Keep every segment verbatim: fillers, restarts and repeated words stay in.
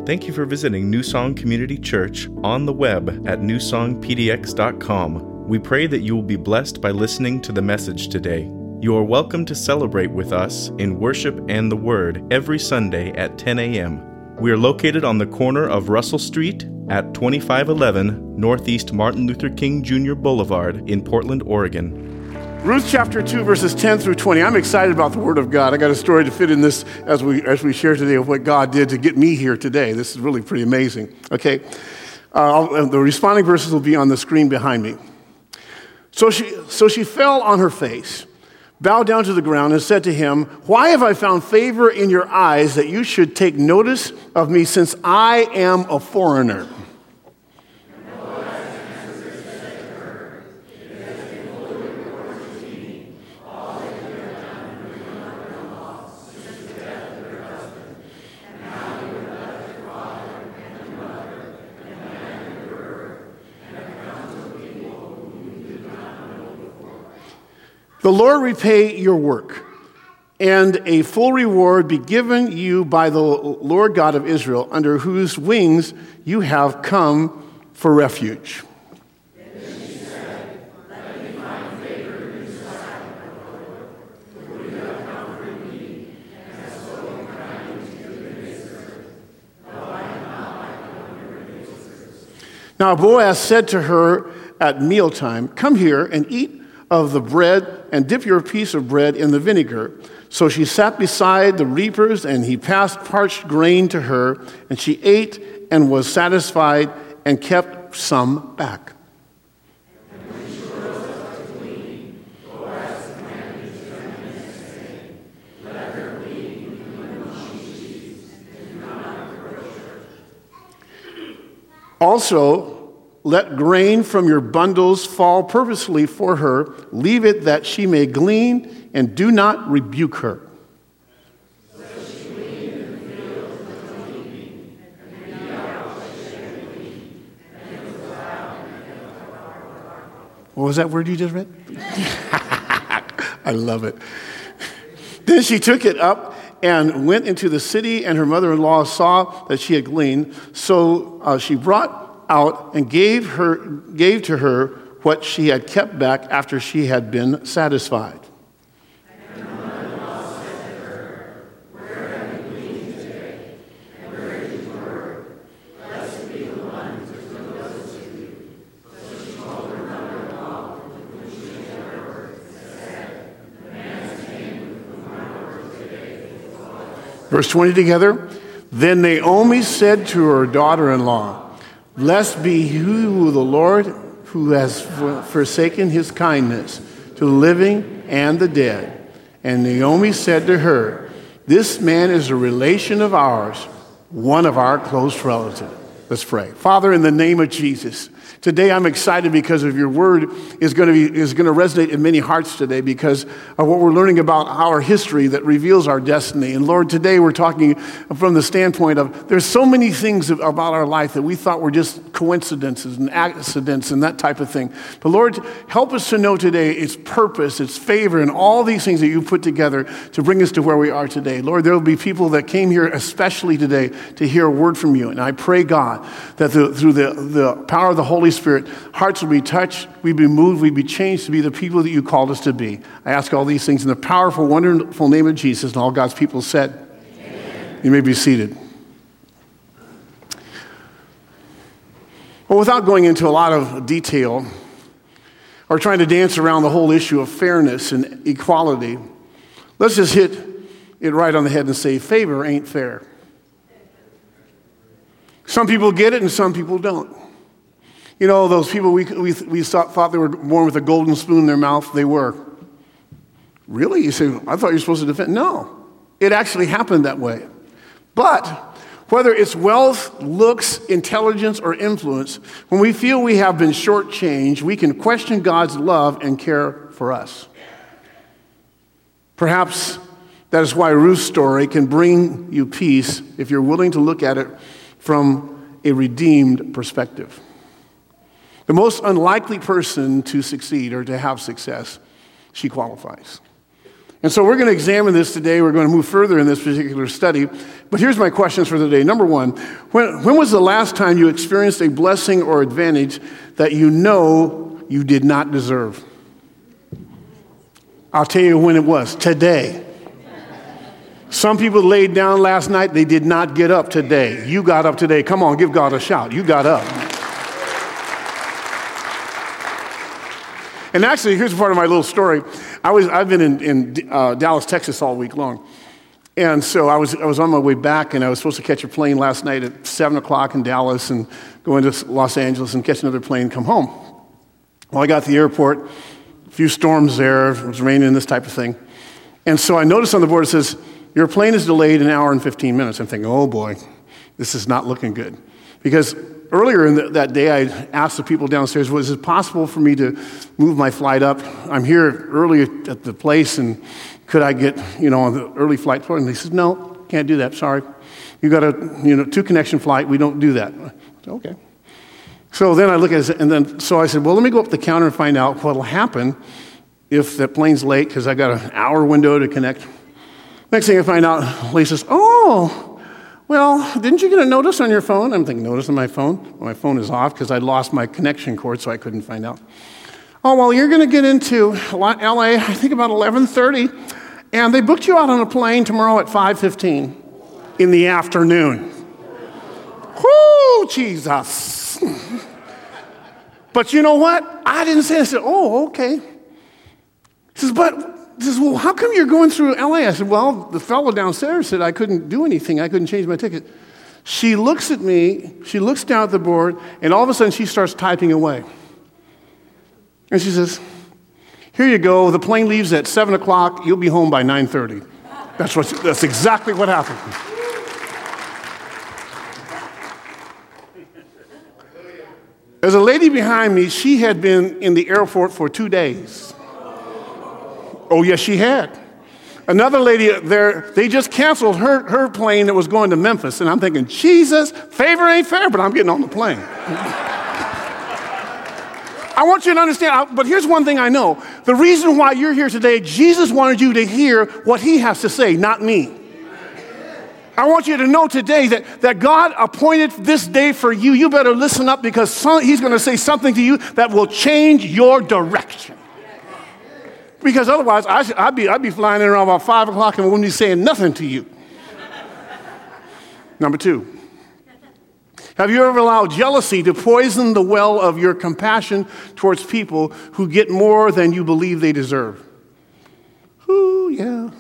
Thank you for visiting New Song Community Church on the web at new song p d x dot com. We pray that you will be blessed by listening to the message today. You are welcome to celebrate with us in worship and the Word every Sunday at ten a.m. We are located on the corner of Russell Street at twenty-five eleven Northeast Martin Luther King Junior Boulevard in Portland, Oregon. Ruth chapter two, verses ten through twenty. I'm excited about the Word of God. I got a story to fit in this as we as we share today of what God did to get me here today. This is really pretty amazing. Okay, uh, the responding verses will be on the screen behind me. So she so she fell on her face, bowed down to the ground, and said to him, "Why have I found favor in your eyes that you should take notice of me, since I am a foreigner?" The Lord repay your work, and a full reward be given you by the Lord God of Israel, under whose wings you have come for refuge. Now Boaz said to her at mealtime, "Come here and eat of the bread, and dip your piece of bread in the vinegar." So she sat beside the reapers, and he passed parched grain to her, and she ate and was satisfied, and kept some back. Also, let grain from your bundles fall purposely for her. Leave it that she may glean, and do not rebuke her. What was that word you just read? I love it. Then she took it up and went into the city, and her mother-in-law saw that she had gleaned. So uh, she brought out and gave her gave to her what she had kept back after she had been satisfied. And her mother-in-law said to her, "Where have you gleaned today? And where did you work? Blessed be the one who does this to you." So she told her mother-in-law whom she had heard, and said, "The man's name with whom I work today is Boaz." Verse twenty together. Then Naomi said to her daughter-in-law, "Blessed be who the Lord, who has forsaken his kindness to the living and the dead." And Naomi said to her, "This man is a relation of ours, one of our close relatives." Let's pray. Father, in the name of Jesus, today I'm excited because of your word is going to be is going to resonate in many hearts today because of what we're learning about our history that reveals our destiny. And Lord, today we're talking from the standpoint of there's so many things about our life that we thought were just coincidences and accidents and that type of thing. But Lord, help us to know today its purpose, its favor, and all these things that you put together to bring us to where we are today. Lord, there will be people that came here especially today to hear a word from you. And I pray, God, that the, through the, the power of the Holy Spirit, hearts will be touched, we'd be moved, we'd be changed to be the people that you called us to be. I ask all these things in the powerful, wonderful name of Jesus, and all God's people said, amen. You may be seated. Well, without going into a lot of detail or trying to dance around the whole issue of fairness and equality, let's just hit it right on the head and say, favor ain't fair. Some people get it and some people don't. You know, those people we we we thought, thought they were born with a golden spoon in their mouth, they were. Really? You say, I thought you were supposed to defend. No, it actually happened that way. But whether it's wealth, looks, intelligence, or influence, when we feel we have been shortchanged, we can question God's love and care for us. Perhaps that is why Ruth's story can bring you peace if you're willing to look at it from a redeemed perspective. The most unlikely person to succeed or to have success, she qualifies. And so we're going to examine this today. We're going to move further in this particular study. But here's my questions for the day. Number one, when, when was the last time you experienced a blessing or advantage that you know you did not deserve? I'll tell you when it was. Today. Some people laid down last night. They did not get up today. You got up today. Come on, give God a shout. You got up. And actually, here's part of my little story. I was, I've been in, in uh, Dallas, Texas all week long. And so I was, I was on my way back, and I was supposed to catch a plane last night at seven o'clock in Dallas and go into Los Angeles and catch another plane and come home. Well, I got to the airport, a few storms there, it was raining and this type of thing. And so I noticed on the board it says, your plane is delayed an hour and fifteen minutes. I'm thinking, oh boy, this is not looking good. Because earlier in the, that day, I asked the people downstairs, was it possible for me to move my flight up? I'm here early at the place, and could I get, you know, on the early flight? And they said, no, can't do that, sorry. You got a, you know, two-connection flight, we don't do that. I said, okay. So then I look at it, and then, so I said, well, let me go up to the counter and find out what will happen if the plane's late, because I got an hour window to connect. Next thing I find out, Lee says, oh, well, didn't you get a notice on your phone? I'm thinking, notice on my phone? Well, my phone is off because I lost my connection cord, so I couldn't find out. Oh, well, you're going to get into L A, I think about eleven thirty, and they booked you out on a plane tomorrow at five fifteen in the afternoon. Whoo, Jesus. But you know what? I didn't say it. I said, oh, okay. He says, but... He says, well, how come you're going through L A? I said, well, the fellow downstairs said I couldn't do anything. I couldn't change my ticket. She looks at me, she looks down at the board, and all of a sudden she starts typing away. And she says, here you go. The plane leaves at seven o'clock. You'll be home by nine thirty. That's, what, that's exactly what happened. There's a lady behind me. She had been in the airport for two days. Oh, yes, she had. Another lady there, they just canceled her, her plane that was going to Memphis. And I'm thinking, Jesus, favor ain't fair, but I'm getting on the plane. I want you to understand, but here's one thing I know. The reason why you're here today, Jesus wanted you to hear what he has to say, not me. I want you to know today that, that God appointed this day for you. You better listen up, because some, he's going to say something to you that will change your direction. Because otherwise, I should, I'd, be, I'd be flying in around about five o'clock and wouldn't be saying nothing to you. Number two, have you ever allowed jealousy to poison the well of your compassion towards people who get more than you believe they deserve? Ooh, yeah.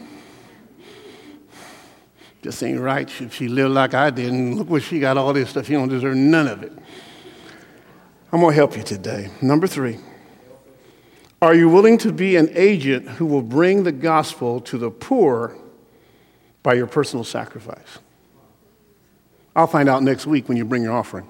Just ain't right if she lived like I did, and look what she got, all this stuff. You don't deserve none of it. I'm going to help you today. Number three. Are you willing to be an agent who will bring the gospel to the poor by your personal sacrifice? I'll find out next week when you bring your offering.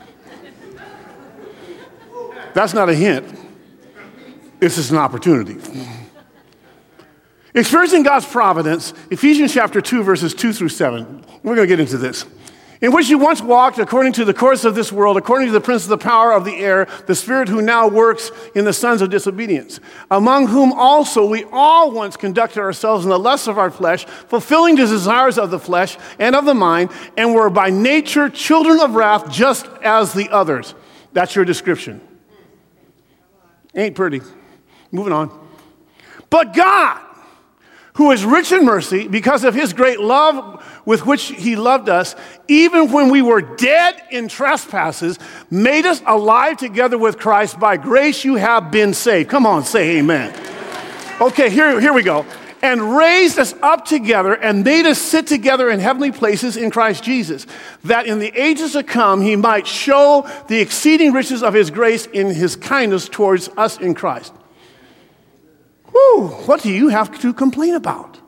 That's not a hint. This is an opportunity. Experiencing God's providence, Ephesians chapter two, verses two through seven. We're going to get into this. In which you once walked according to the course of this world, according to the prince of the power of the air, the spirit who now works in the sons of disobedience, among whom also we all once conducted ourselves in the lusts of our flesh, fulfilling the desires of the flesh and of the mind, and were by nature children of wrath, just as the others. That's your description. Ain't pretty. Moving on. But God, who is rich in mercy, because of his great love with which he loved us, even when we were dead in trespasses, made us alive together with Christ. By grace you have been saved. Come on, say amen. Okay, here, here we go. And raised us up together and made us sit together in heavenly places in Christ Jesus, that in the ages to come he might show the exceeding riches of his grace in his kindness towards us in Christ. Whew, what do you have to complain about?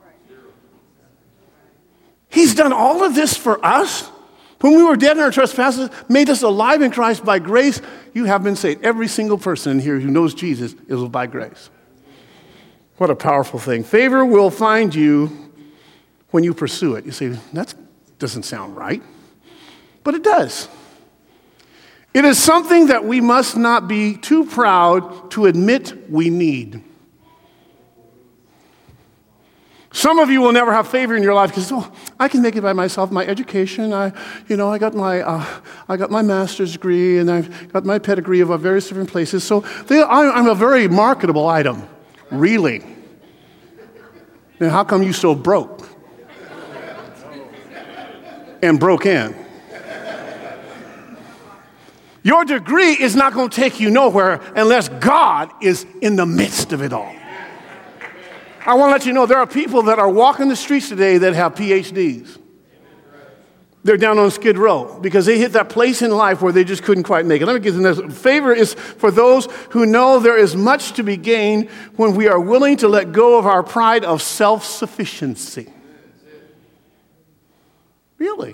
He's done all of this for us. When we were dead in our trespasses, made us alive in Christ. By grace, you have been saved. Every single person in here who knows Jesus is by grace. What a powerful thing. Favor will find you when you pursue it. You say, that doesn't sound right. But it does. It is something that we must not be too proud to admit we need. Some of you will never have favor in your life because, oh, I can make it by myself. My education, I, you know, I got my, uh, I got my master's degree, and I've got my pedigree of various different places. So they, I, I'm a very marketable item, really. Now, how come you so broke and broke in? Your degree is not going to take you nowhere unless God is in the midst of it all. I want to let you know there are people that are walking the streets today that have P H Ds. They're down on Skid Row because they hit that place in life where they just couldn't quite make it. Let me give them this. Favor is for those who know there is much to be gained when we are willing to let go of our pride of self-sufficiency. Really?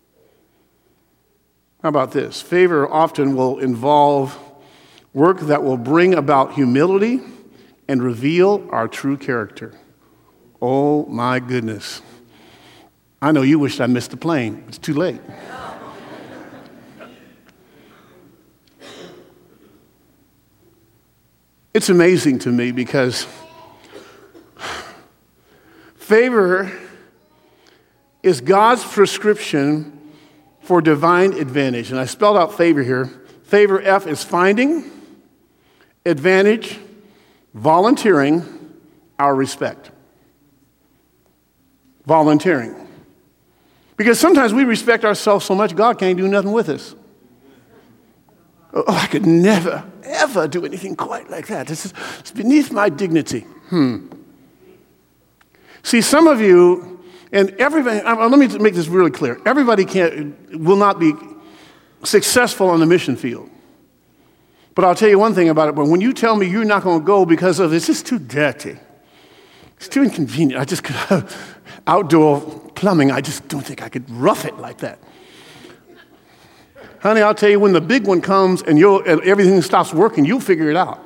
How about this? Favor often will involve work that will bring about humility and reveal our true character. Oh my goodness. I know you wished I missed the plane. It's too late. It's amazing to me because favor is God's prescription for divine advantage. And I spelled out favor here. Favor, F, is finding, advantage, volunteering, our respect. Volunteering. Because sometimes we respect ourselves so much, God can't do nothing with us. Oh, I could never, ever do anything quite like that. This is it's beneath my dignity. Hmm. See, some of you, and everybody, let me make this really clear. Everybody can't, will not be successful on the mission field. But I'll tell you one thing about it. But when you tell me you're not going to go because of it's just too dirty, it's too inconvenient. I just could have outdoor plumbing. I just don't think I could rough it like that. Honey, I'll tell you when the big one comes and, you'll, and everything stops working, you'll figure it out.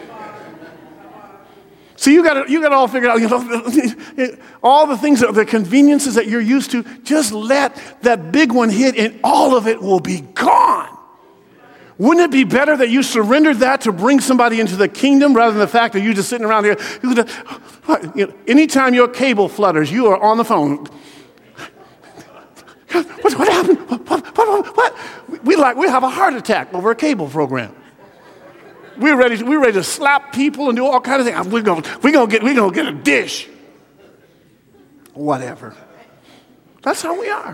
See, you got it. You got it all figured out. You know, all the things, that, the conveniences that you're used to. Just let that big one hit, and all of it will be gone. Wouldn't it be better that you surrendered that to bring somebody into the kingdom rather than the fact that you're just sitting around here? You know, anytime your cable flutters, you are on the phone. What, what happened? What, what, what, what? We like we have a heart attack over a cable program. We're ready. To, we're ready to slap people and do all kinds of things. We're gonna we're gonna get we're gonna get a dish. Whatever. That's how we are.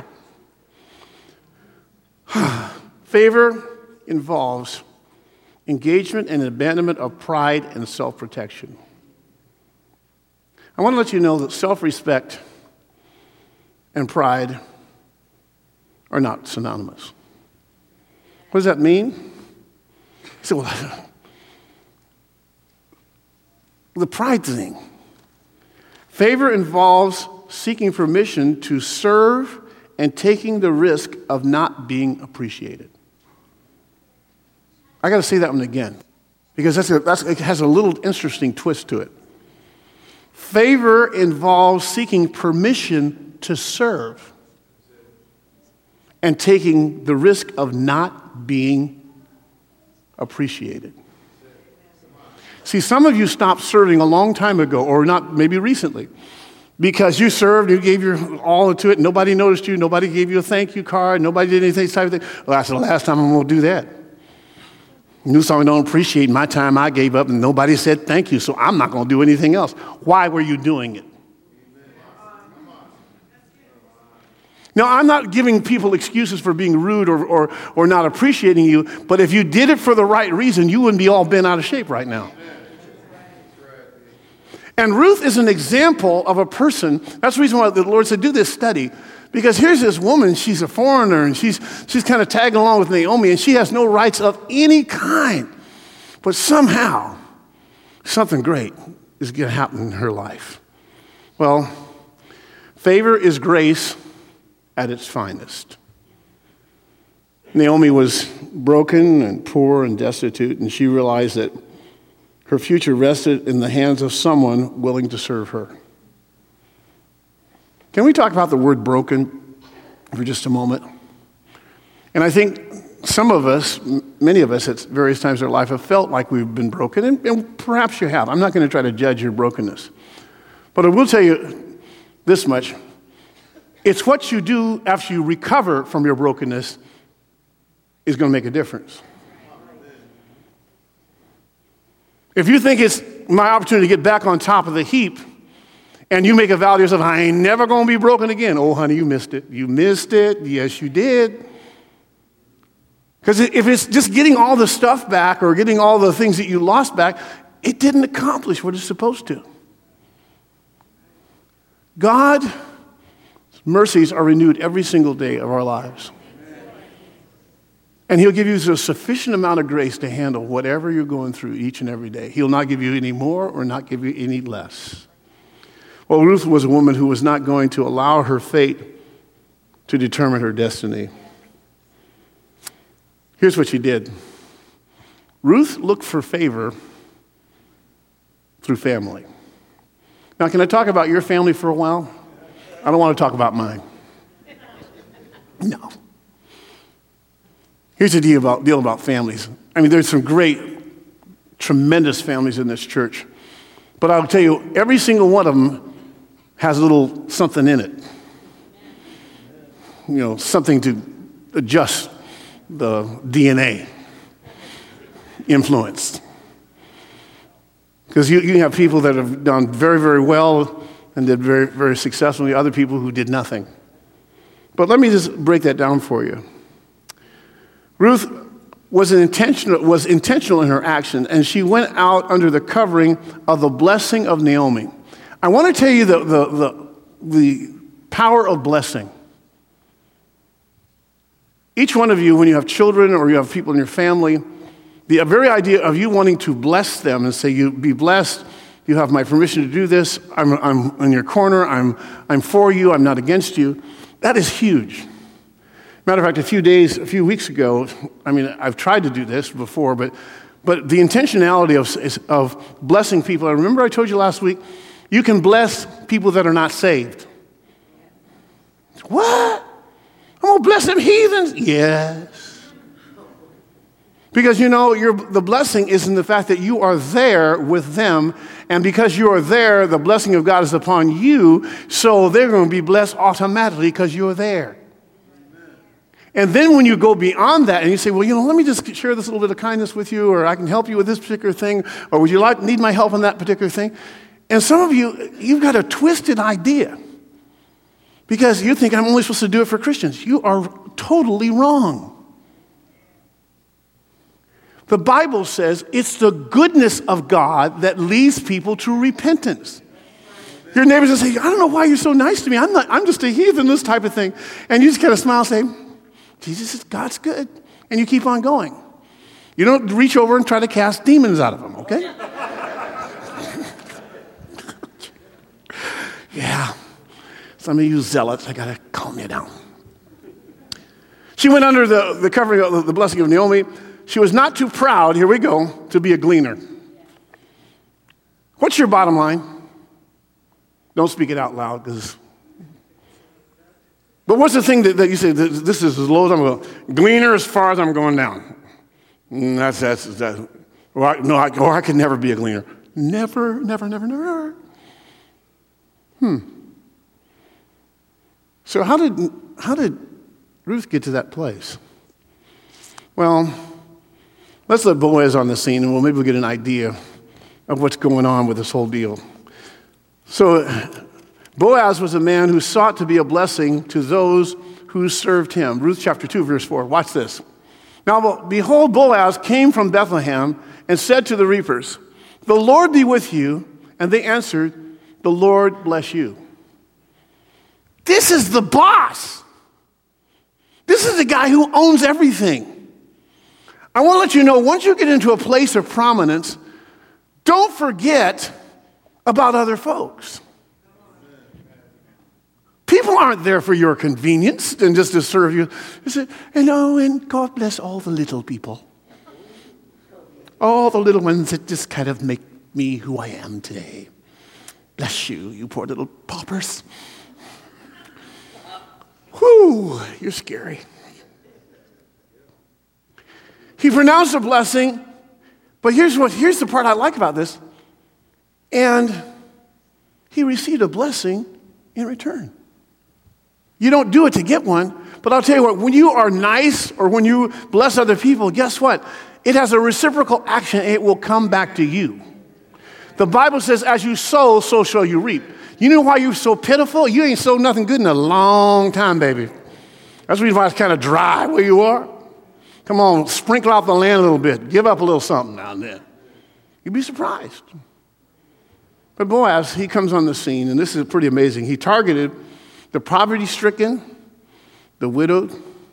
Favor involves engagement and abandonment of pride and self-protection. I want to let you know that self-respect and pride are not synonymous. What does that mean? You say, well, the pride thing. Favor involves seeking permission to serve and taking the risk of not being appreciated. I got to say that one again because that's a, that's, it has a little interesting twist to it. Favor involves seeking permission to serve and taking the risk of not being appreciated. See, some of you stopped serving a long time ago, or not maybe recently, because you served, you gave your all to it, nobody noticed you, nobody gave you a thank you card, nobody did anything type of thing. Well, that's the last time I'm going to do that. New Song don't appreciate my time I gave up, and nobody said thank you, so I'm not going to do anything else. Why were you doing it? Now, I'm not giving people excuses for being rude or, or, or not appreciating you, but if you did it for the right reason, you wouldn't be all bent out of shape right now. And Ruth is an example of a person. That's the reason why the Lord said, do this study. Because here's this woman, she's a foreigner, and she's, she's kind of tagging along with Naomi, and she has no rights of any kind. But somehow, something great is going to happen in her life. Well, favor is grace at its finest. Naomi was broken and poor and destitute, and she realized that her future rested in the hands of someone willing to serve her. Can we talk about the word broken for just a moment? And I think some of us, many of us at various times in our life have felt like we've been broken, and, and perhaps you have. I'm not going to try to judge your brokenness. But I will tell you, this much. It's what you do after you recover from your brokenness is going to make a difference. If you think it's my opportunity to get back on top of the heap, and you make a vow to yourself, I ain't never going to be broken again. Oh, honey, you missed it. You missed it. Yes, you did. Because if it's just getting all the stuff back or getting all the things that you lost back, it didn't accomplish what it's supposed to. God's mercies are renewed every single day of our lives. And he'll give you a sufficient amount of grace to handle whatever you're going through each and every day. He'll not give you any more or not give you any less. Well, Ruth was a woman who was not going to allow her fate to determine her destiny. Here's what she did. Ruth looked for favor through family. Now, can I talk about your family for a while? I don't want to talk about mine. No. Here's the deal about, deal about families. I mean, there's some great, tremendous families in this church. But I'll tell you, every single one of them has a little something in it. You know, something to adjust the D N A influence. Because you, you have people that have done very, very well and did very, very successfully, other people who did nothing. But let me just break that down for you. Ruth was an intentional, was intentional in her action, and she went out under the covering of the blessing of Naomi. I want to tell you the, the, the, the power of blessing. Each one of you, when you have children or you have people in your family, the very idea of you wanting to bless them and say, you be blessed, you have my permission to do this, I'm, I'm in your corner, I'm, I'm for you, I'm not against you, that is huge. Matter of fact, a few days, a few weeks ago, I mean, I've tried to do this before, but, but the intentionality of, of blessing people, I remember I told you last week, you can bless people that are not saved. What? I'm going to bless them heathens? Yes. Because, you know, you're, the blessing is in the fact that you are there with them, and because you are there, the blessing of God is upon you, so they're going to be blessed automatically because you're there. And then when you go beyond that and you say, well, you know, let me just share this little bit of kindness with you, or I can help you with this particular thing, or would you like need my help on that particular thing? And some of you, you've got a twisted idea because you think I'm only supposed to do it for Christians. You are totally wrong. The Bible says it's the goodness of God that leads people to repentance. Your neighbors will say, I don't know why you're so nice to me. I'm not, I'm just a heathen, this type of thing. And you just kind of smile and say, Jesus is God's good. And you keep on going. You don't reach over and try to cast demons out of them, okay? Yeah. Some of you zealots, I got to calm you down. She went under the, the covering of the blessing of Naomi. She was not too proud, here we go, to be a gleaner. What's your bottom line? Don't speak it out loud, because... But what's the thing that, that you say, this is as low as I'm going? Gleaner as far as I'm going down. Mm, that's, that's, that's or I, no, I, or I could never be a gleaner. Never, never, never, never. Hmm. So how did, how did Ruth get to that place? Well, let's let Boaz on the scene, and we'll maybe we'll get an idea of what's going on with this whole deal. So Boaz was a man who sought to be a blessing to those who served him. Ruth chapter two, verse four. Watch this. Now, behold, Boaz came from Bethlehem and said to the reapers, the Lord be with you. And they answered, the Lord bless you. This is the boss. This is the guy who owns everything. I want to let you know, once you get into a place of prominence, don't forget about other folks. People aren't there for your convenience and just to serve you. They say, and oh, and God bless all the little people. All the little ones that just kind of make me who I am today. Bless you, you poor little paupers. Whew, you're scary. He pronounced a blessing, but here's what here's the part I like about this. And he received a blessing in return. You don't do it to get one, but I'll tell you what, when you are nice or when you bless other people, guess what? It has a reciprocal action. It will come back to you. The Bible says, as you sow, so shall you reap. You know why you're so pitiful? You ain't sowed nothing good in a long time, baby. That's the reason why it's kind of dry where you are. Come on, sprinkle out the land a little bit. Give up a little something now and then. You'd be surprised. But Boaz, he comes on the scene, and this is pretty amazing. He targeted the poverty-stricken, the widowed,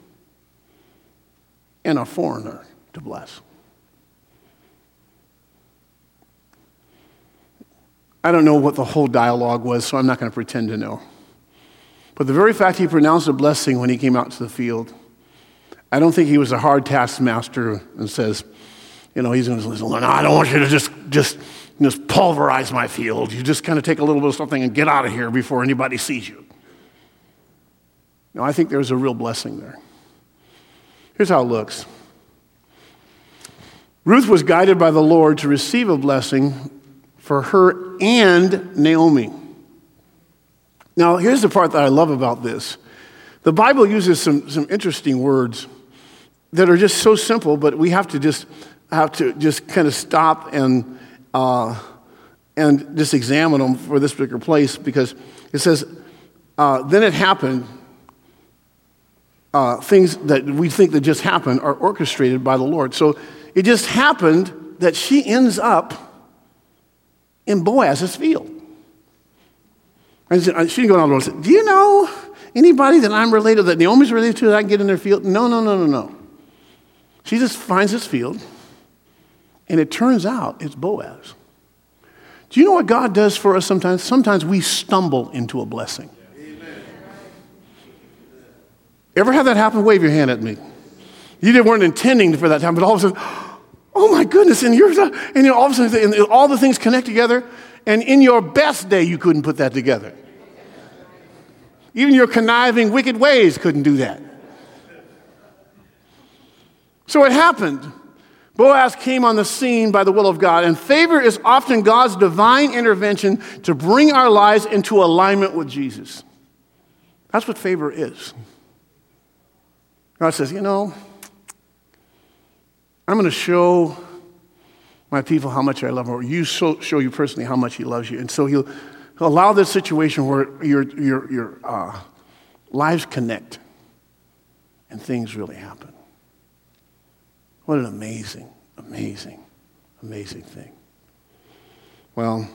and a foreigner to bless. I don't know what the whole dialogue was, so I'm not going to pretend to know. But the very fact he pronounced a blessing when he came out to the field, I don't think he was a hard taskmaster and says, you know, he's going to listen, no, I don't want you to just, just, just pulverize my field. You just kind of take a little bit of something and get out of here before anybody sees you. No, I think there's a real blessing there. Here's how it looks. Ruth was guided by the Lord to receive a blessing for her and Naomi. Now, here's the part that I love about this. The Bible uses some, some interesting words that are just so simple, but we have to just have to just kind of stop and uh, and just examine them for this particular place, because it says, uh, then it happened, uh, things that we think that just happened are orchestrated by the Lord. So it just happened that she ends up in Boaz's field. And she didn't go down the road and say, do you know anybody that I'm related, that Naomi's related to, that I can get in their field? No, no, no, no, no. She just finds this field, and it turns out it's Boaz. Do you know what God does for us sometimes? Sometimes we stumble into a blessing. Amen. Ever have that happen? Wave your hand at me. You didn't weren't intending for that to happen, but all of a sudden, oh my goodness, and you're, and you know, all of a sudden, and all the things connect together, and in your best day, you couldn't put that together. Even your conniving, wicked ways couldn't do that. So it happened. Boaz came on the scene by the will of God, and favor is often God's divine intervention to bring our lives into alignment with Jesus. That's what favor is. God says, you know, I'm going to show my people how much I love them, or you show, show you personally how much he loves you. And so he'll, he'll allow this situation where your, your, your uh, lives connect and things really happen. What an amazing, amazing, amazing thing. Well,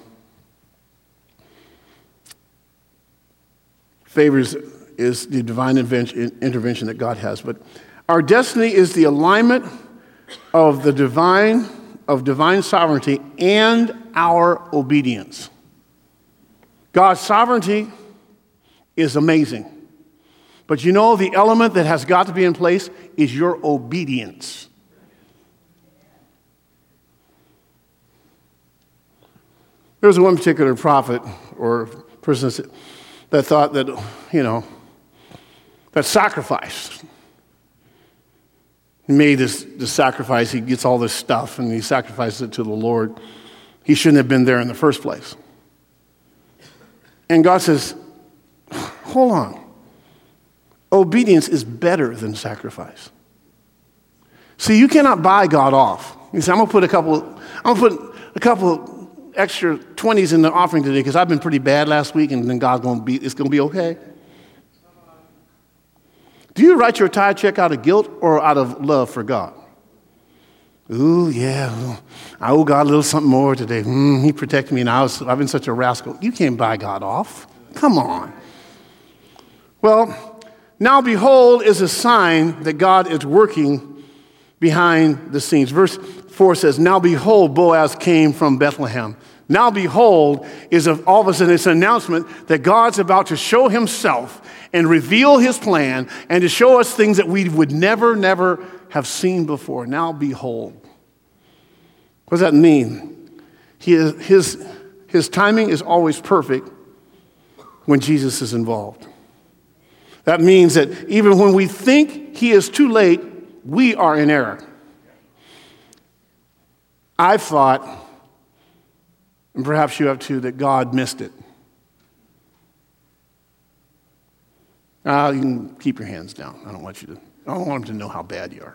favors is the divine intervention that God has, but our destiny is the alignment of the divine, of divine sovereignty and our obedience. God's sovereignty is amazing, but you know the element that has got to be in place is your obedience. There was one particular prophet or person that thought that, you know, that sacrifice. He made this, this sacrifice. He gets all this stuff and he sacrifices it to the Lord. He shouldn't have been there in the first place. And God says, hold on. Obedience is better than sacrifice. See, you cannot buy God off. You say, I'm gonna put a couple, I'm gonna put a couple extra twenties in the offering today because I've been pretty bad last week, and then God's gonna be, it's gonna be okay. Do you write your tithe check out of guilt or out of love for God? Ooh, yeah, I owe God a little something more today. Mm, he protected me, and I was, I've been such a rascal. You can't buy God off. Come on. Well, now behold is a sign that God is working behind the scenes. Verse four says, now behold, Boaz came from Bethlehem. Now behold is a, all of a sudden it's an announcement that God's about to show himself and reveal his plan and to show us things that we would never, never have seen before. Now behold. What does that mean? He is, his, his timing is always perfect when Jesus is involved. That means that even when we think he is too late, we are in error. I've thought, and perhaps you have too, that God missed it. Uh, you can keep your hands down. I don't want you to, I don't want them to know how bad you are.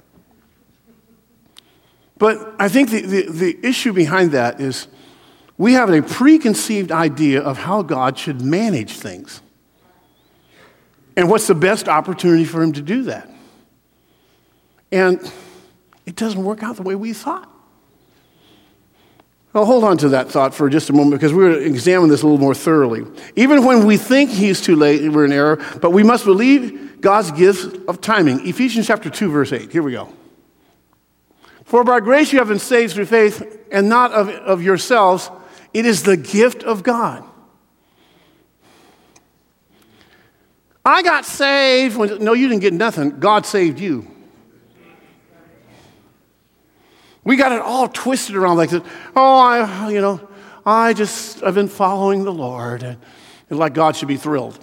But I think the, the, the issue behind that is we have a preconceived idea of how God should manage things. And what's the best opportunity for him to do that? And it doesn't work out the way we thought. Well, hold on to that thought for just a moment because we're going to examine this a little more thoroughly. Even when we think he's too late, we're in error, but we must believe God's gift of timing. Ephesians chapter two, verse eight. Here we go. For by grace you have been saved through faith, and not of, of yourselves. It is the gift of God. I got saved. When, no, you didn't get nothing. God saved you. We got it all twisted around like this. Oh, I, you know, I just, I've been following the Lord. And, and like God should be thrilled.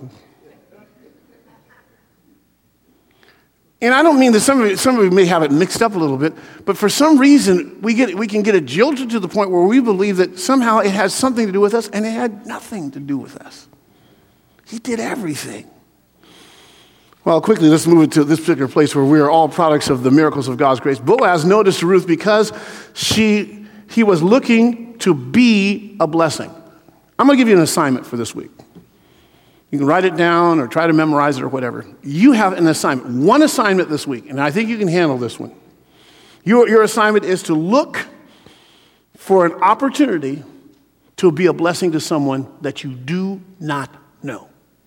And I don't mean that some of you, some of you may have it mixed up a little bit, but for some reason, we get we can get it jilted to the point where we believe that somehow it has something to do with us, and it had nothing to do with us. He did everything. Well, quickly, let's move to this particular place where we are all products of the miracles of God's grace. Boaz noticed Ruth because she he was looking to be a blessing. I'm going to give you an assignment for this week. You can write it down or try to memorize it or whatever. You have an assignment, one assignment this week, and I think you can handle this one. Your, your assignment is to look for an opportunity to be a blessing to someone that you do not know.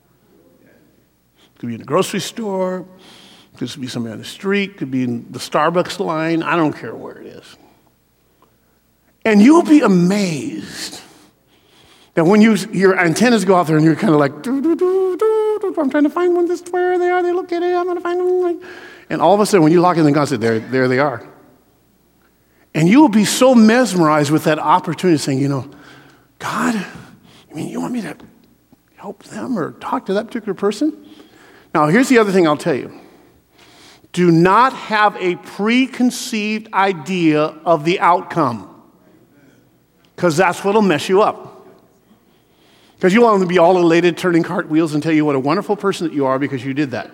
It could be in the grocery store, it could be somebody on the street, it could be in the Starbucks line, I don't care where it is. And you'll be amazed that when you, your antennas go out there and you're kind of like, doo, doo, doo, doo, doo, I'm trying to find one, this where they are, they look at it, I'm going to find them. And all of a sudden when you lock in, God said, there, there they are. And you will be so mesmerized with that opportunity saying, you know, God, I mean, you want me to help them or talk to that particular person? Now, here's the other thing I'll tell you. Do not have a preconceived idea of the outcome, because that's what'll mess you up. Because you want them to be all elated, turning cartwheels and tell you what a wonderful person that you are because you did that.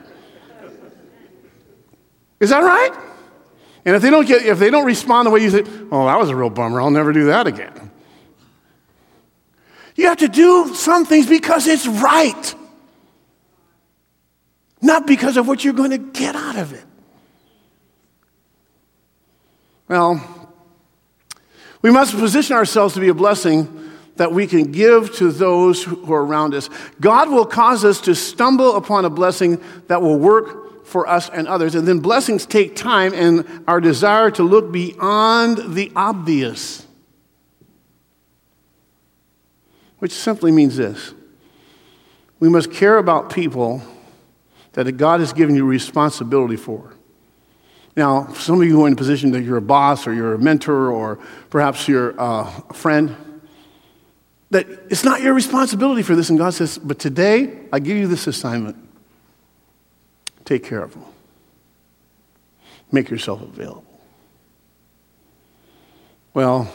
Is that right? And if they don't get, if they don't respond the way you think, oh, that was a real bummer, I'll never do that again. You have to do some things because it's right. Not because of what you're going to get out of it. Well, we must position ourselves to be a blessing that we can give to those who are around us. God will cause us to stumble upon a blessing that will work for us and others. And then blessings take time and our desire to look beyond the obvious. Which simply means this. We must care about people that God has given you responsibility for. Now, some of you are in a position that you're a boss or you're a mentor or perhaps you're uh, a friend, that it's not your responsibility for this. And God says, but today I give you this assignment. Take care of them. Make yourself available. Well,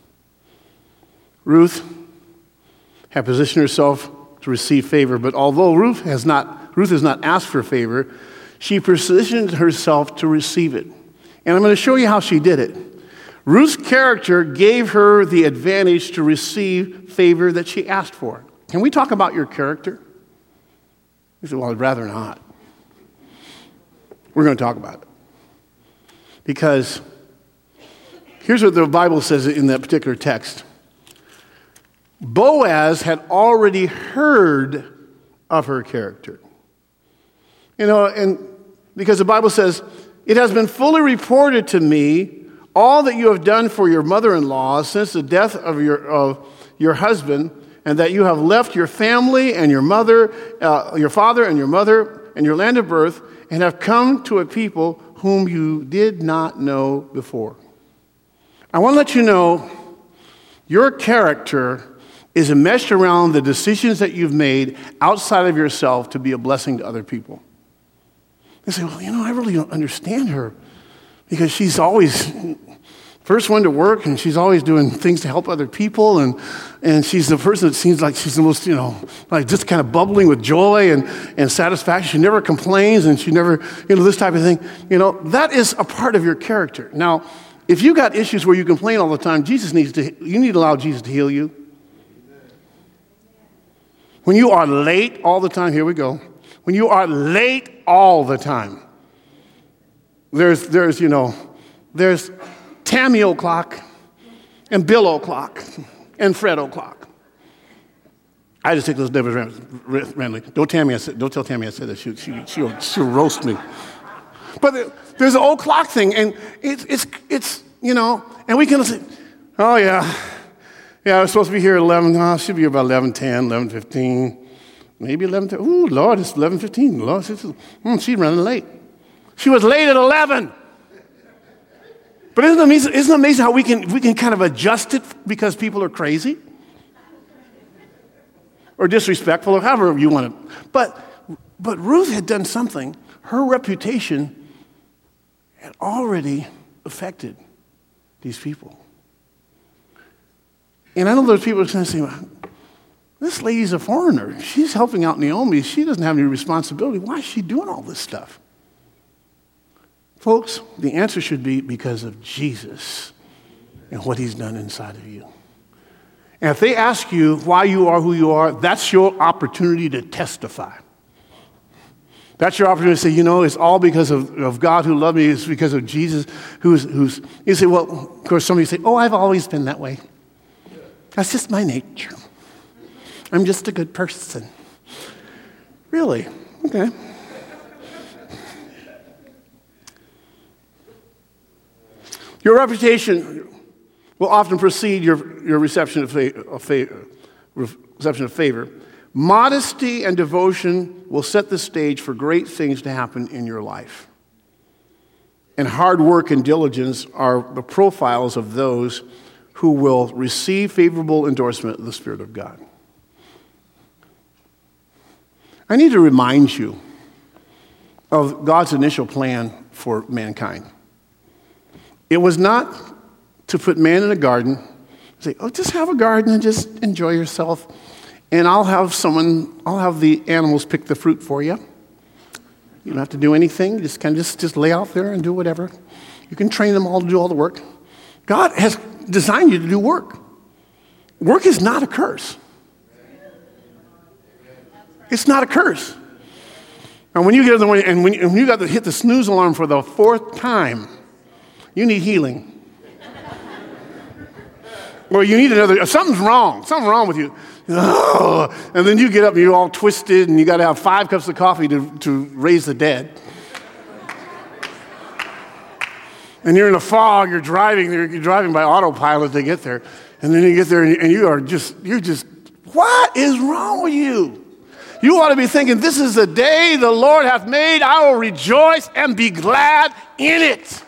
Ruth had positioned herself to receive favor, but although Ruth has not, Ruth has not asked for favor, she positioned herself to receive it. And I'm going to show you how she did it. Ruth's character gave her the advantage to receive favor that she asked for. Can we talk about your character? You say, well, I'd rather not. We're going to talk about it. Because here's what the Bible says in that particular text. Boaz had already heard of her character. You know, and because the Bible says, it has been fully reported to me all that you have done for your mother-in-law since the death of your, of your husband, and that you have left your family and your mother, uh, your father and your mother and your land of birth, and have come to a people whom you did not know before. I want to let you know your character is enmeshed around the decisions that you've made outside of yourself to be a blessing to other people. They say, well, you know, I really don't understand her because she's always first one to work, and she's always doing things to help other people, and and she's the person that seems like she's the most, you know, like just kind of bubbling with joy and, and satisfaction. She never complains, and she never, you know, this type of thing. You know, that is a part of your character. Now, if you got issues where you complain all the time, Jesus needs to, you need to allow Jesus to heal you. When you are late all the time, here we go. When you are late all the time, there's, there's, you know, there's Tammy O'Clock and Bill O'Clock and Fred O'Clock. I just take those names randomly. Don't Tammy, I said, don't tell Tammy I said that. She, she, she'll, she'll roast me. But there's an O'Clock thing, and it's, it's, it's, you know, and we can say, oh, yeah, yeah, I was supposed to be here at eleven. Oh, I should be here about eleven ten, eleven fifteen, maybe eleven thirty. Ooh, Lord, it's eleven fifteen. Lord, she's, mm, she's running late. She was late at eleven. But isn't it amazing, isn't it amazing how we can, we can kind of adjust it because people are crazy? Or disrespectful, or however you want to. But, but Ruth had done something. Her reputation had already affected these people. And I know there's people who are going to say, well, this lady's a foreigner. She's helping out Naomi. She doesn't have any responsibility. Why is she doing all this stuff? Folks, the answer should be because of Jesus and what he's done inside of you. And if they ask you why you are who you are, that's your opportunity to testify. That's your opportunity to say, you know, it's all because of, of God who loved me. It's because of Jesus who's, who's, you say, well, of course, somebody say, oh, I've always been that way. That's just my nature. I'm just a good person. Really? Okay. Your reputation will often precede your, your reception of, fa- of fa- reception of favor. Modesty and devotion will set the stage for great things to happen in your life. And hard work and diligence are the profiles of those who will receive favorable endorsement of the Spirit of God. I need to remind you of God's initial plan for mankind. It was not to put man in a garden, say, oh, just have a garden and just enjoy yourself, and I'll have someone, I'll have the animals pick the fruit for you. You don't have to do anything. Just kind of just, just lay out there and do whatever. You can train them all to do all the work. God has designed you to do work. Work is not a curse. It's not a curse. And when you get in the morning, and when, when you got to hit the snooze alarm for the fourth time, you need healing. Or you need another, something's wrong. Something's wrong with you. Oh, and then you get up and you're all twisted and you got to have five cups of coffee to, to raise the dead. And you're in a fog, you're driving, you're driving by autopilot to get there. And then you get there and you are just, you're just, what is wrong with you? You ought to be thinking, this is the day the Lord hath made. I will rejoice and be glad in it.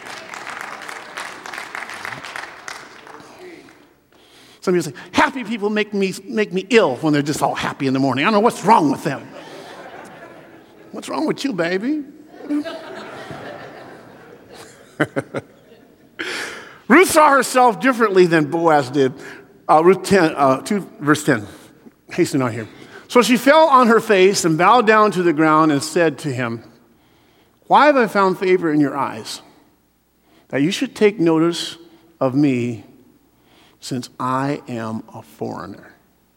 Some people say, happy people make me, make me ill when they're just all happy in the morning. I don't know what's wrong with them. What's wrong with you, baby? Ruth saw herself differently than Boaz did. Uh, Ruth ten, uh, two, verse ten. Hasten on here. So she fell on her face and bowed down to the ground and said to him, why have I found favor in your eyes, that you should take notice of me, since I am a foreigner?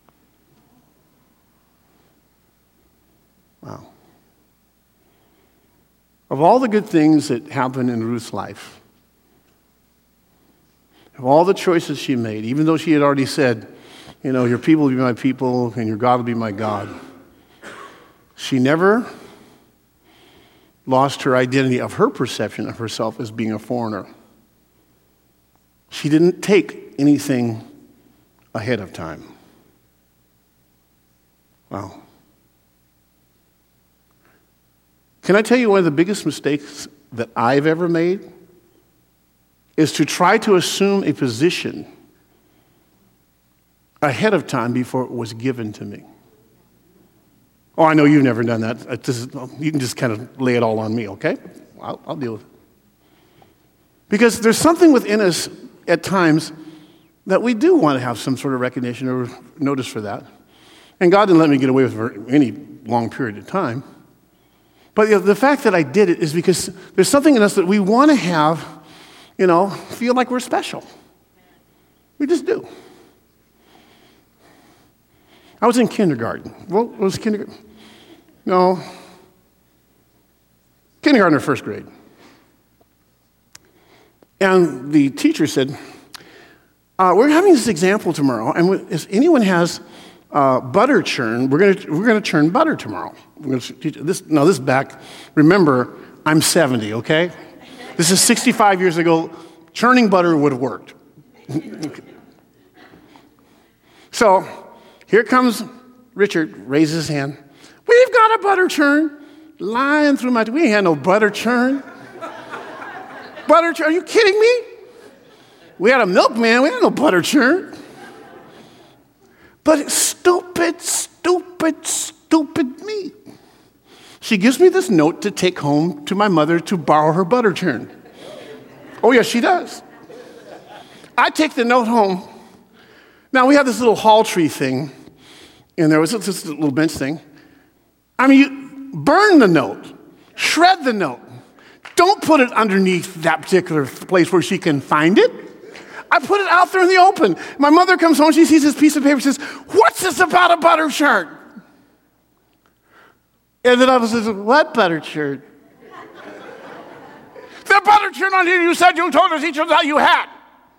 Wow. Of all the good things that happened in Ruth's life, of all the choices she made, even though she had already said, you know, your people will be my people and your God will be my God, she never lost her identity of her perception of herself as being a foreigner. She didn't take anything ahead of time. Wow. Can I tell you one of the biggest mistakes that I've ever made is to try to assume a position ahead of time before it was given to me. Oh, I know you've never done that. This is, you can just kind of lay it all on me, okay? I'll, I'll deal with it. Because there's something within us at times that we do want to have some sort of recognition or notice for that. And God didn't let me get away with it for any long period of time. But you know, the fact that I did it is because there's something in us that we want to have, you know, feel like we're special. We just do. I was in kindergarten. Well, was kindergarten? No. Kindergarten or first grade. And the teacher said, uh, we're having this example tomorrow, and if anyone has uh, butter churn, we're going we're gonna churn butter tomorrow. We're gonna teach this, no, this is back. Remember, I'm seventy, okay? This is sixty-five years ago. Churning butter would have worked. So, here comes Richard, raises his hand. We've got a butter churn. Lying through my, we ain't had no butter churn. Butter churn, are you kidding me? We had a milkman, we had no butter churn. But stupid, stupid, stupid me. She gives me this note to take home to my mother to borrow her butter churn. Oh, yes, she does. I take the note home. Now, we have this little hall tree thing, and there was this little bench thing. I mean, you burn the note, shred the note. Don't put it underneath that particular place where she can find it. I put it out there in the open. My mother comes home, she sees this piece of paper, says, what's this about a butter churn? And then I was like, what butter churn? The butter churn on here, you said you told us each of that you had.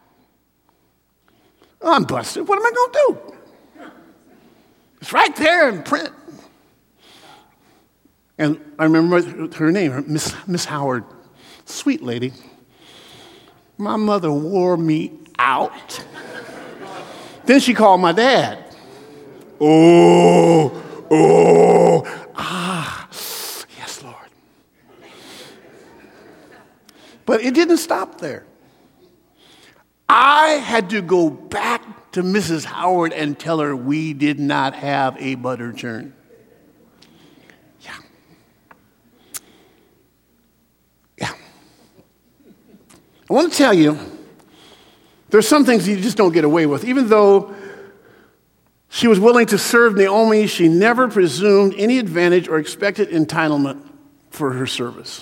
Oh, I'm busted. What am I going to do? It's right there in print. And I remember her name, Miss Miss Howard. Sweet lady. My mother wore me out. Then she called my dad. Oh, oh, ah, yes, Lord. But it didn't stop there. I had to go back to Missus Howard and tell her we did not have a butter churn. Yeah. Yeah. I want to tell you, there's some things you just don't get away with. Even though she was willing to serve Naomi, she never presumed any advantage or expected entitlement for her service.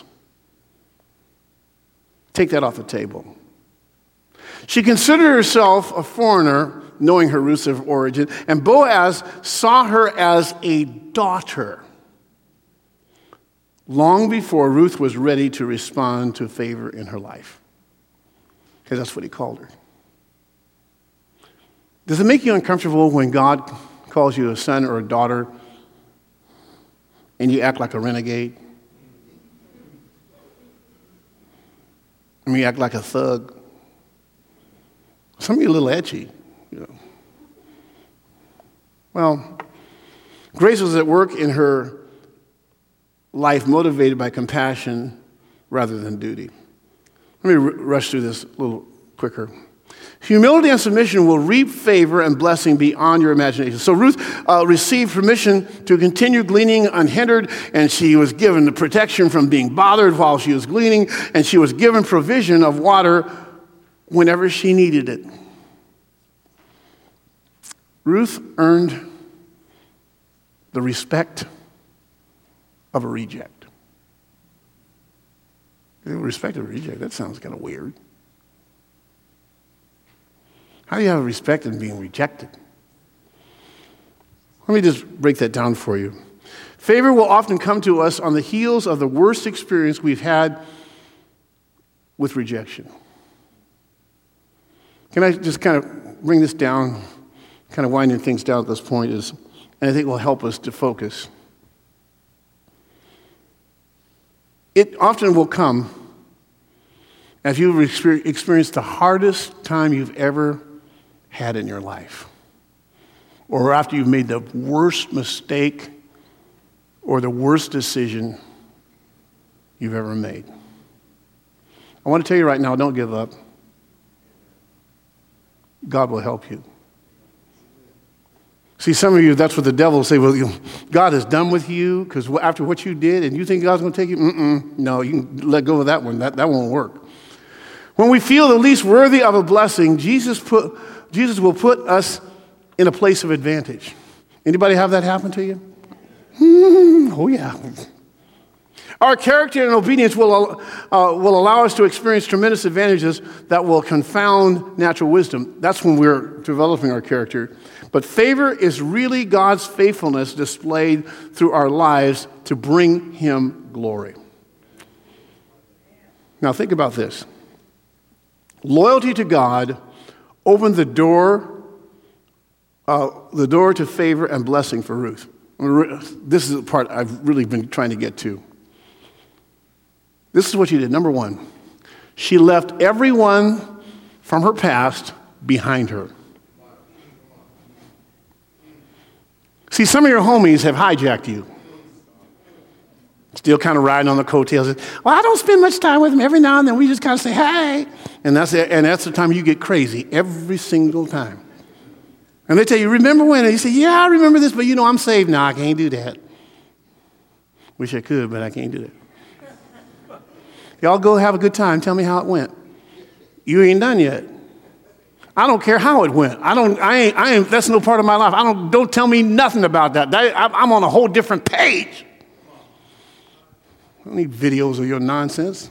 Take that off the table. She considered herself a foreigner, knowing her roots of origin, and Boaz saw her as a daughter long before Ruth was ready to respond to favor in her life. Because that's what he called her. Does it make you uncomfortable when God calls you a son or a daughter and you act like a renegade? I mean, you act like a thug. Some of you are a little edgy, you know. Well, Grace was at work in her life motivated by compassion rather than duty. Let me r- rush through this a little quicker. Humility and submission will reap favor and blessing beyond your imagination. So Ruth uh, received permission to continue gleaning unhindered, and she was given the protection from being bothered while she was gleaning, and she was given provision of water whenever she needed it. Ruth earned the respect of a reject. Respect of a reject, that sounds kind of weird. How do you have respect in being rejected? Let me just break that down for you. Favor will often come to us on the heels of the worst experience we've had with rejection. Can I just kind of bring this down, kind of winding things down at this point, is, and I think will help us to focus. It often will come if you've experienced the hardest time you've ever had in your life, or after you've made the worst mistake or the worst decision you've ever made. I want to tell you right now, don't give up. God will help you. See, some of you, that's what the devil will say, well, you, God is done with you because after what you did and you think God's going to take you, mm-mm, no, you can let go of that one. That, that won't work. When we feel the least worthy of a blessing, Jesus put Jesus will put us in a place of advantage. Anybody have that happen to you? Hmm, oh yeah. Our character and obedience will, uh, will allow us to experience tremendous advantages that will confound natural wisdom. That's when we're developing our character. But favor is really God's faithfulness displayed through our lives to bring him glory. Now think about this. Loyalty to God opened the door, uh, the door to favor and blessing for Ruth. This is the part I've really been trying to get to. This is what she did. Number one, she left everyone from her past behind her. See, some of your homies have hijacked you. Still kind of riding on the coattails. Well, I don't spend much time with them. Every now and then we just kind of say, hey. And that's it. And that's the time you get crazy, every single time. And they tell you, remember when? And you say, yeah, I remember this, but you know, I'm saved now. I can't do that. Wish I could, but I can't do that. Y'all go have a good time. Tell me how it went. You ain't done yet. I don't care how it went. I don't, I ain't, I ain't, that's no part of my life. I don't, don't tell me nothing about that. that I'm on a whole different page. I don't need videos of your nonsense.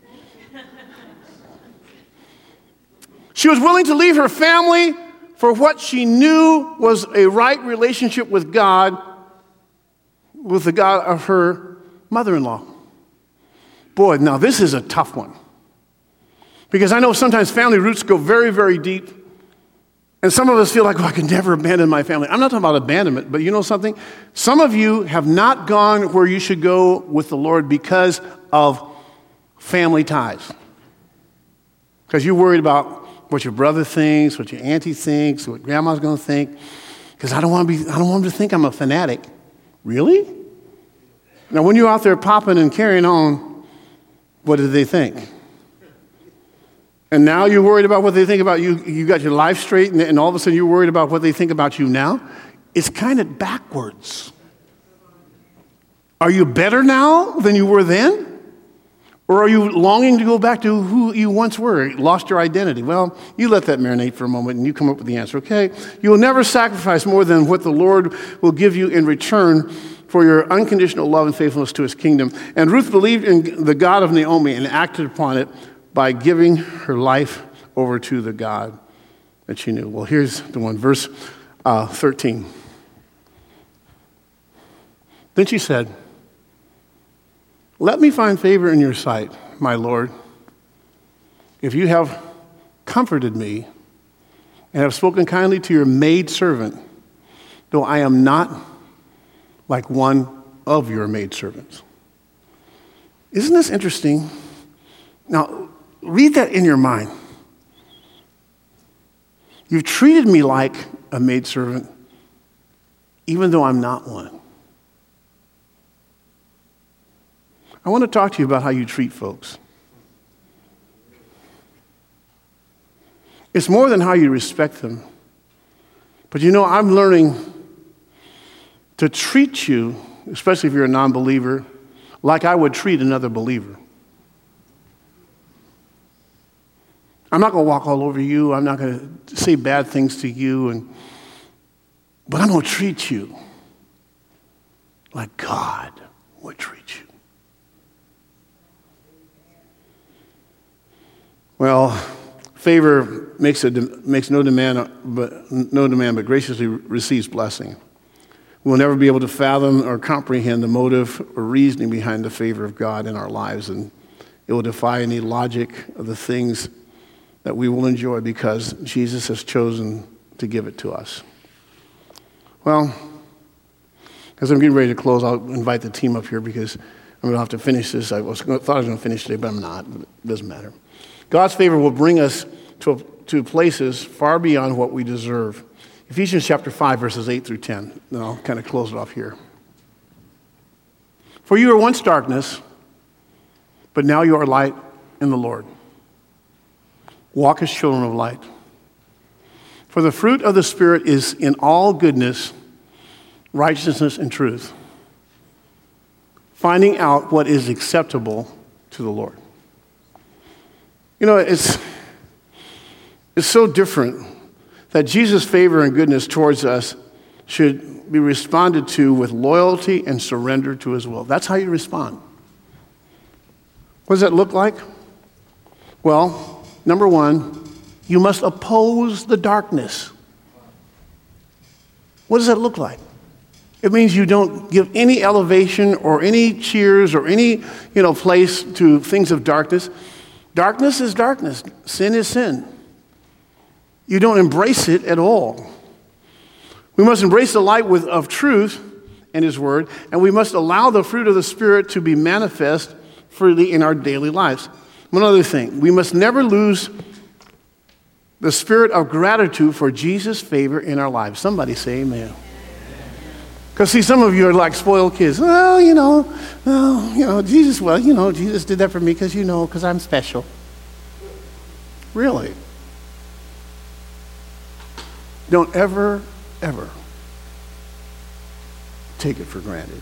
She was willing to leave her family for what she knew was a right relationship with God, with the God of her mother-in-law. Boy, now this is a tough one. Because I know sometimes family roots go very, very deep. And some of us feel like, oh, I can never abandon my family. I'm not talking about abandonment, but you know something? Some of you have not gone where you should go with the Lord because of family ties. Because you're worried about what your brother thinks, what your auntie thinks, what grandma's going to think. Because I don't want to be, I don't want them to think I'm a fanatic. Really? Now, when you're out there popping and carrying on, what do they think? And now you're worried about what they think about you. You got your life straight, and, and all of a sudden you're worried about what they think about you now. It's kind of backwards. Are you better now than you were then? Or are you longing to go back to who you once were, lost your identity? Well, you let that marinate for a moment, and you come up with the answer, okay? You will never sacrifice more than what the Lord will give you in return for your unconditional love and faithfulness to his kingdom. And Ruth believed in the God of Naomi and acted upon it by giving her life over to the God that she knew. Well, here's the one, verse uh, thirteen. Then she said, let me find favor in your sight, my Lord, if you have comforted me and have spoken kindly to your maidservant, though I am not like one of your maidservants. Isn't this interesting? Now, read that in your mind. You've treated me like a maidservant, even though I'm not one. I want to talk to you about how you treat folks. It's more than how you respect them. But you know, I'm learning to treat you, especially if you're a non-believer, like I would treat another believer. I'm not going to walk all over you. I'm not going to say bad things to you. And, but I'm going to treat you like God would treat you. Well, favor makes, a, makes no demand, but no demand, but graciously receives blessing. We'll never be able to fathom or comprehend the motive or reasoning behind the favor of God in our lives, and it will defy any logic of the things that we will enjoy because Jesus has chosen to give it to us. Well, as I'm getting ready to close, I'll invite the team up here because I'm going to have to finish this. I was, thought I was going to finish today, but I'm not. It doesn't matter. God's favor will bring us to, to places far beyond what we deserve. Ephesians chapter five, verses eight through ten. And I'll kind of close it off here. For you were once darkness, but now you are light in the Lord. Walk as children of light. For the fruit of the Spirit is in all goodness, righteousness, and truth, finding out what is acceptable to the Lord. You know, it's, it's so different that Jesus' favor and goodness towards us should be responded to with loyalty and surrender to his will. That's how you respond. What does that look like? Well, number one, you must oppose the darkness. What does that look like? It means you don't give any elevation or any cheers or any, you know, place to things of darkness. Darkness is darkness. Sin is sin. You don't embrace it at all. We must embrace the light with, of truth and his word, and we must allow the fruit of the Spirit to be manifest freely in our daily lives. One other thing, we must never lose the spirit of gratitude for Jesus' favor in our lives. Somebody say amen. Because see, some of you are like spoiled kids. Well, you know, well, you know, Jesus, well, you know, Jesus did that for me because, you know, because I'm special. Really? Don't ever, ever take it for granted.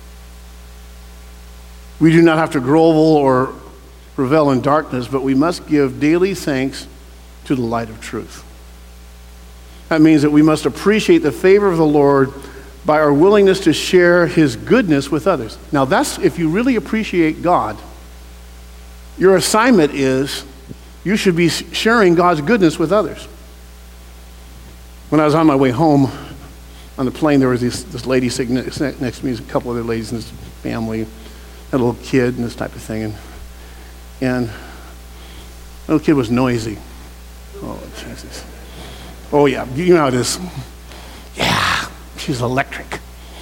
We do not have to grovel or revel in darkness, but we must give daily thanks to the light of truth. That means that we must appreciate the favor of the Lord by our willingness to share his goodness with others. Now that's, if you really appreciate God, your assignment is you should be sharing God's goodness with others. When I was on my way home on the plane, there was this, this lady sitting next, next to me, a couple other ladies in this family, had a little kid and this type of thing. And, and the little kid was noisy. Oh, Jesus. Oh, yeah, you know how it is. Yeah, she's electric.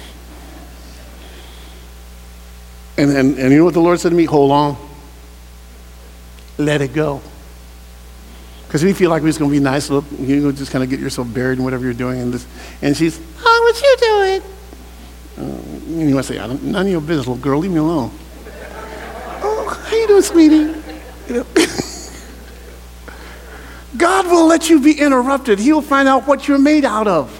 And, and, and you know what the Lord said to me? Hold on. Let it go. Because we feel like we're just going to be nice, little, you know, just kind of get yourself buried in whatever you're doing. And, this, and she's, oh, what you doing? Uh, and you want to say, I don't, none of your business, little girl, leave me alone. Oh, how you doing, sweetie? You know? God will let you be interrupted. He'll find out what you're made out of.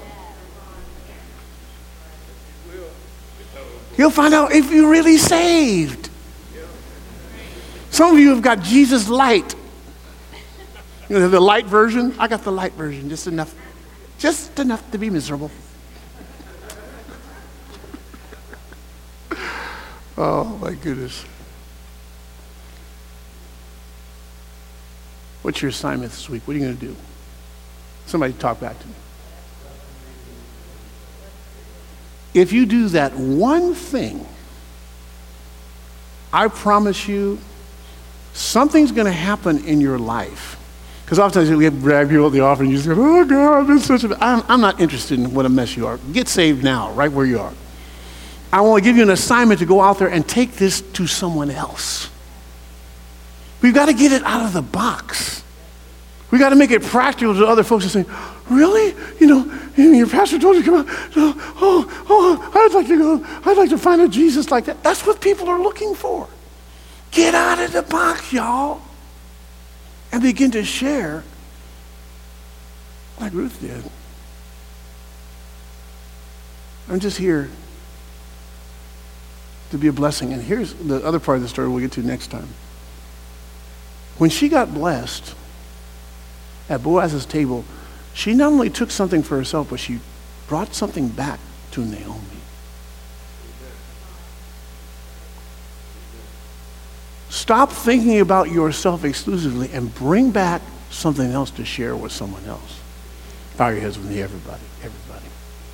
He'll find out if you're really saved. Some of you have got Jesus light. You know, the light version? I got the light version, just enough, just enough to be miserable. Oh, my goodness. What's your assignment this week? What are you going to do? Somebody talk back to me. If you do that one thing, I promise you, something's going to happen in your life. Because oftentimes we have grab you at the offering and you say, oh, God, it's such a... I'm, I'm not interested in what a mess you are. Get saved now, right where you are. I want to give you an assignment to go out there and take this to someone else. We've got to get it out of the box. We've got to make it practical to other folks and say, really? You know, your pastor told you to come out. Oh, oh, I'd like to go. I'd like to find a Jesus like that. That's what people are looking for. Get out of the box, y'all. And begin to share like Ruth did. I'm just here to be a blessing. And here's the other part of the story we'll get to next time. When she got blessed at Boaz's table, she not only took something for herself, but she brought something back to Naomi. Stop thinking about yourself exclusively and bring back something else to share with someone else. Bow your heads with me, everybody, everybody.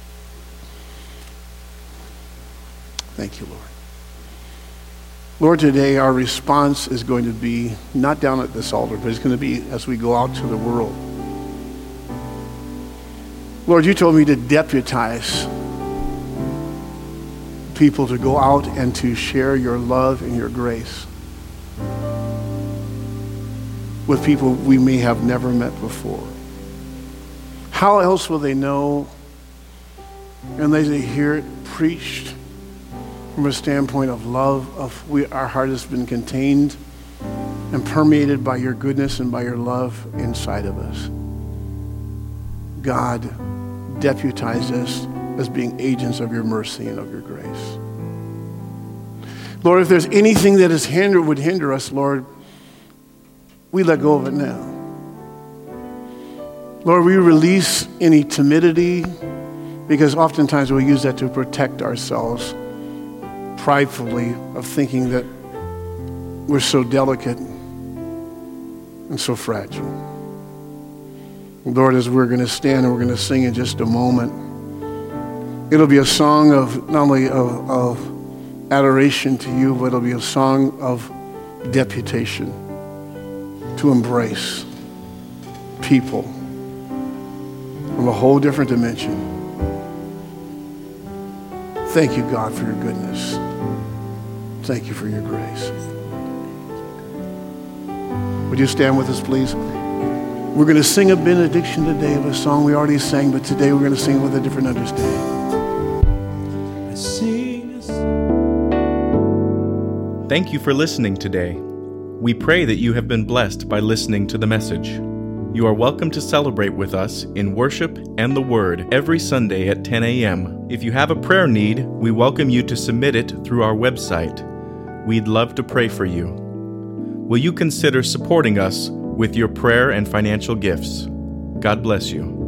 Thank you, Lord. Lord, today our response is going to be not down at this altar, but it's going to be as we go out to the world. Lord, you told me to deputize people to go out and to share your love and your grace with people we may have never met before. How else will they know unless they hear it preached from a standpoint of love, of we, our heart has been contained and permeated by your goodness and by your love inside of us. God, deputize us as being agents of your mercy and of your grace. Lord, if there's anything that is hinder, would hinder us, Lord, we let go of it now. Lord, we release any timidity, because oftentimes we use that to protect ourselves pridefully of thinking that we're so delicate and so fragile. Lord, as we're going to stand and we're going to sing in just a moment, it'll be a song of not only of, of adoration to you, but it'll be a song of deputation to embrace people from a whole different dimension. Thank you, God, for your goodness. Thank you for your grace. Would you stand with us, please? We're going to sing a benediction today of a song we already sang, but today we're going to sing it with a different understanding. Thank you for listening today. We pray that you have been blessed by listening to the message. You are welcome to celebrate with us in worship and the Word every Sunday at ten a.m. If you have a prayer need, we welcome you to submit it through our website. We'd love to pray for you. Will you consider supporting us with your prayer and financial gifts? God bless you.